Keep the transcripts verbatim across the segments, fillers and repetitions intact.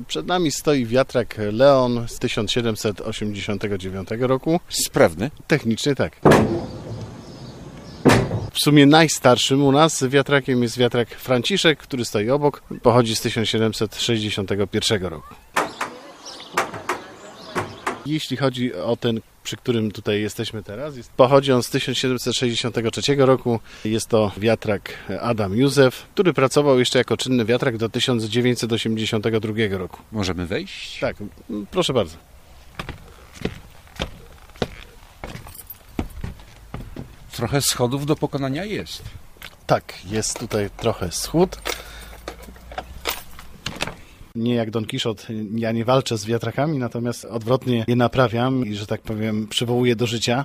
Przed nami stoi wiatrak Leon z tysiąc siedemset osiemdziesiątego dziewiątego roku. Sprawny? Technicznie tak. W sumie najstarszym u nas wiatrakiem jest wiatrak Franciszek, który stoi obok. Pochodzi z tysiąc siedemset sześćdziesiątego pierwszego roku. Jeśli chodzi o ten, przy którym tutaj jesteśmy teraz, jest, pochodzi on z tysiąc siedemset sześćdziesiątego trzeciego roku. Jest to wiatrak Adam Józef, który pracował jeszcze jako czynny wiatrak do tysiąc dziewięćset osiemdziesiątego drugiego roku. Możemy wejść? Tak, proszę bardzo. Trochę schodów do pokonania jest. Tak, jest tutaj trochę schód. Nie jak Don Kiszot, ja nie walczę z wiatrakami, natomiast odwrotnie je naprawiam i, że tak powiem, przywołuję do życia.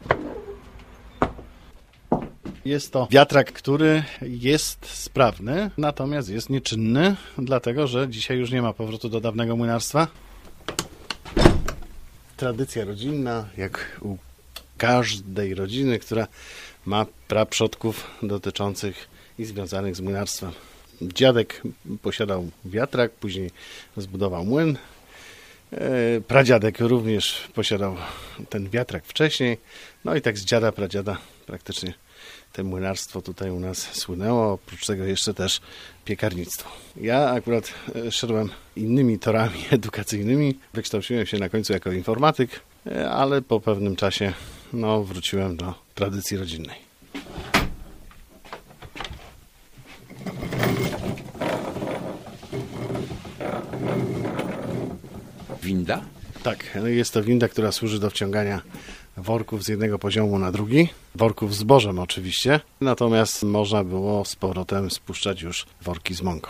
Jest to wiatrak, który jest sprawny, natomiast jest nieczynny, dlatego że dzisiaj już nie ma powrotu do dawnego młynarstwa. Tradycja rodzinna, jak u każdej rodziny, która ma praprzodków dotyczących i związanych z młynarstwem. Dziadek posiadał wiatrak, później zbudował młyn. Pradziadek również posiadał ten wiatrak wcześniej. No i tak z dziada, pradziada praktycznie to młynarstwo tutaj u nas słynęło. Oprócz tego jeszcze też piekarnictwo. Ja akurat szedłem innymi torami edukacyjnymi. Wykształciłem się na końcu jako informatyk, ale po pewnym czasie no, wróciłem do tradycji rodzinnej. Winda? Tak, jest to winda, która służy do wciągania worków z jednego poziomu na drugi. Worków z zbożem oczywiście, natomiast można było z powrotem spuszczać już worki z mąką.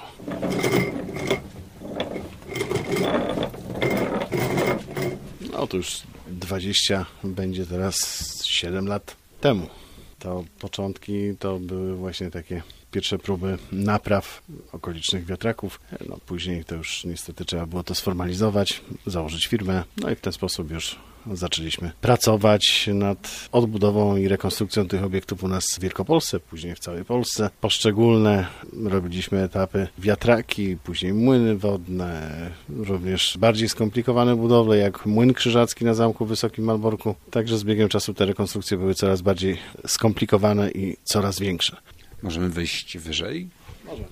No to już dwadzieścia, będzie teraz siedem lat temu. To początki to były właśnie takie pierwsze próby napraw okolicznych wiatraków. No, później to już niestety trzeba było to sformalizować, założyć firmę. No i w ten sposób już zaczęliśmy pracować nad odbudową i rekonstrukcją tych obiektów u nas w Wielkopolsce, później w całej Polsce. Poszczególne robiliśmy etapy wiatraki, później młyny wodne, również bardziej skomplikowane budowle, jak młyn krzyżacki na Zamku w Wysokim Malborku. Także z biegiem czasu te rekonstrukcje były coraz bardziej skomplikowane i coraz większe. Możemy wejść wyżej? Możemy.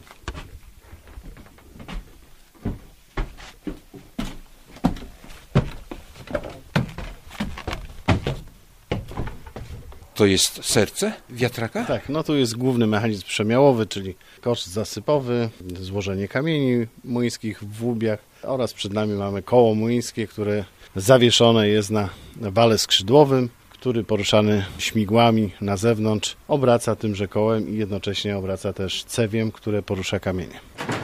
To jest serce wiatraka? Tak, no tu jest główny mechanizm przemiałowy, czyli kosz zasypowy, złożenie kamieni młyńskich w łubiach oraz przed nami mamy koło młyńskie, które zawieszone jest na wale skrzydłowym, który poruszany śmigłami na zewnątrz obraca tymże kołem i jednocześnie obraca też cewiem, które porusza kamienie.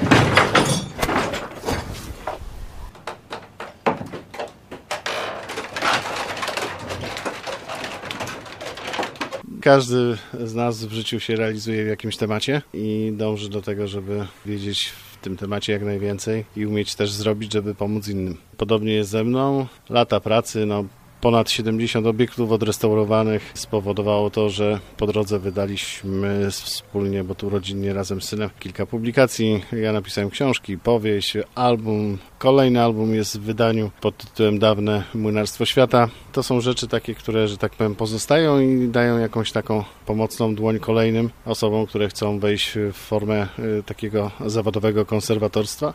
Każdy z nas w życiu się realizuje w jakimś temacie i dąży do tego, żeby wiedzieć w tym temacie jak najwięcej i umieć też zrobić, żeby pomóc innym. Podobnie jest ze mną. Lata pracy, no ponad siedemdziesiąt obiektów odrestaurowanych spowodowało to, że po drodze wydaliśmy wspólnie, bo tu rodzinnie razem z synem, kilka publikacji. Ja napisałem książki, powieść, album. Kolejny album jest w wydaniu pod tytułem Dawne Młynarstwo Świata. To są rzeczy takie, które, że tak powiem, pozostają i dają jakąś taką pomocną dłoń kolejnym osobom, które chcą wejść w formę y, takiego zawodowego konserwatorstwa.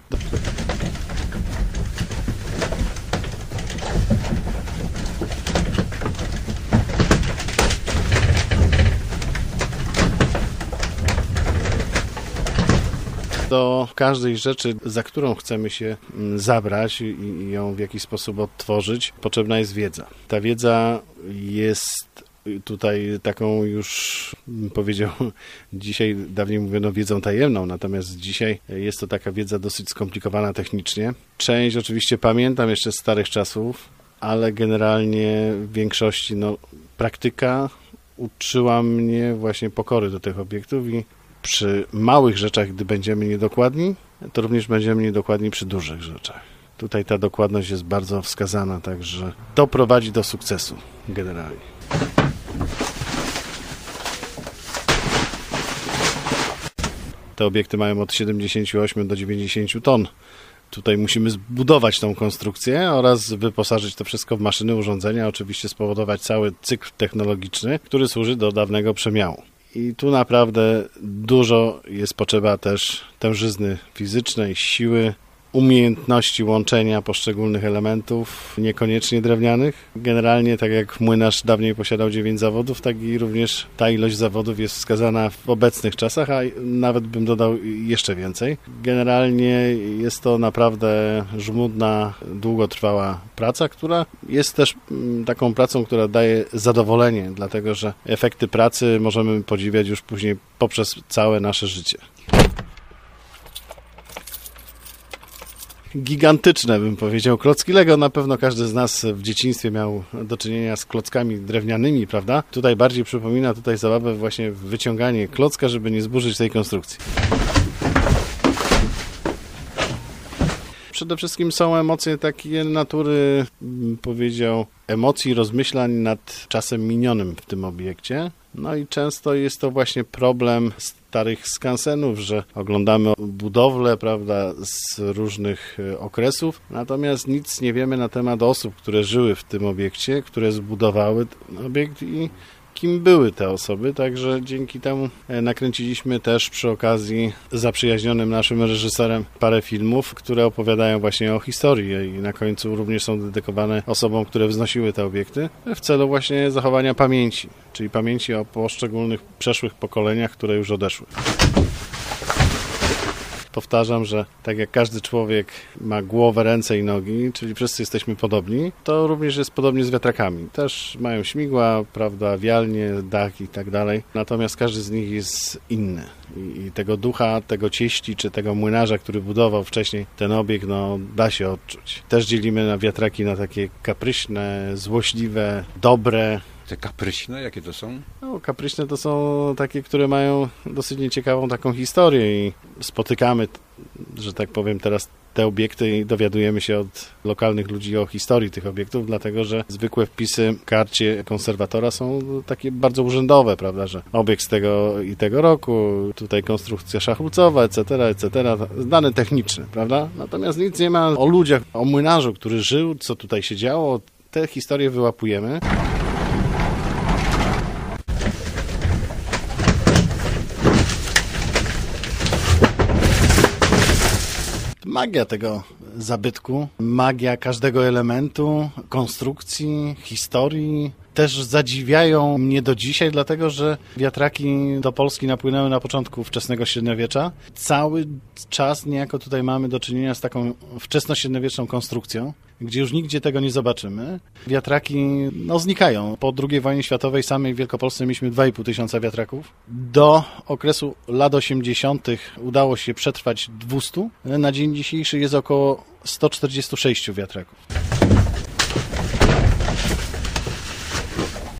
Do każdej rzeczy, za którą chcemy się zabrać i ją w jakiś sposób odtworzyć, potrzebna jest wiedza. Ta wiedza jest tutaj taką już, bym powiedział, dzisiaj dawniej mówiono wiedzą tajemną, natomiast dzisiaj jest to taka wiedza dosyć skomplikowana technicznie. Część oczywiście pamiętam jeszcze z starych czasów, ale generalnie w większości no, praktyka uczyła mnie właśnie pokory do tych obiektów i przy małych rzeczach, gdy będziemy niedokładni, to również będziemy niedokładni przy dużych rzeczach. Tutaj ta dokładność jest bardzo wskazana, także to prowadzi do sukcesu generalnie. Te obiekty mają od siedemdziesięciu ośmiu do dziewięćdziesięciu ton tutaj musimy zbudować tą konstrukcję oraz wyposażyć to wszystko w maszyny, urządzenia, oczywiście spowodować cały cykl technologiczny, który służy do dawnego przemiału. I tu naprawdę dużo jest potrzeba też tężyzny fizycznej, siły, umiejętności łączenia poszczególnych elementów, niekoniecznie drewnianych. Generalnie, tak jak młynarz dawniej posiadał dziewięć zawodów, tak i również ta ilość zawodów jest wskazana w obecnych czasach, a nawet bym dodał jeszcze więcej. Generalnie jest to naprawdę żmudna, długotrwała praca, która jest też taką pracą, która daje zadowolenie, dlatego że efekty pracy możemy podziwiać już później poprzez całe nasze życie. Gigantyczne, bym powiedział, klocki Lego. Na pewno każdy z nas w dzieciństwie miał do czynienia z klockami drewnianymi, prawda? Tutaj bardziej przypomina tutaj zabawę właśnie w wyciąganie klocka, żeby nie zburzyć tej konstrukcji. Przede wszystkim są emocje takie natury, bym powiedział, emocji, rozmyślań nad czasem minionym w tym obiekcie. No i często jest to właśnie problem starych skansenów, że oglądamy budowlę, prawda, z różnych okresów, natomiast nic nie wiemy na temat osób, które żyły w tym obiekcie, które zbudowały ten obiekt i kim były te osoby, także dzięki temu nakręciliśmy też przy okazji zaprzyjaźnionym naszym reżyserem parę filmów, które opowiadają właśnie o historii i na końcu również są dedykowane osobom, które wznosiły te obiekty w celu właśnie zachowania pamięci, czyli pamięci o poszczególnych przeszłych pokoleniach, które już odeszły. Powtarzam, że tak jak każdy człowiek ma głowę, ręce i nogi, czyli wszyscy jesteśmy podobni, to również jest podobnie z wiatrakami. Też mają śmigła, prawda, wialnie, dach i tak dalej. Natomiast każdy z nich jest inny. I, i tego ducha, tego cieści, czy tego młynarza, który budował wcześniej ten obiekt, no da się odczuć. Też dzielimy na wiatraki na takie kapryśne, złośliwe, dobre. Te kapryśne, jakie to są? No, kapryśne to są takie, które mają dosyć nieciekawą taką historię i spotykamy, że tak powiem, teraz te obiekty i dowiadujemy się od lokalnych ludzi o historii tych obiektów, dlatego że zwykłe wpisy w karcie konserwatora są takie bardzo urzędowe, prawda, że obiekt z tego i tego roku, tutaj konstrukcja szachulcowa, et cetera, et cetera, dane techniczne, prawda? Natomiast nic nie ma o ludziach, o młynarzu, który żył, co tutaj się działo, te historie wyłapujemy. Magia tego zabytku, magia każdego elementu, konstrukcji, historii też zadziwiają mnie do dzisiaj, dlatego że wiatraki do Polski napłynęły na początku wczesnego średniowiecza. Cały czas niejako tutaj mamy do czynienia z taką wczesnośredniowieczną konstrukcją, gdzie już nigdzie tego nie zobaczymy. Wiatraki no, znikają. Po drugiej wojnie światowej samej w Wielkopolsce mieliśmy dwa i pół tysiąca wiatraków. Do okresu lat osiemdziesiątych udało się przetrwać dwieście. Na dzień dzisiejszy jest około sto czterdzieści sześć wiatraków.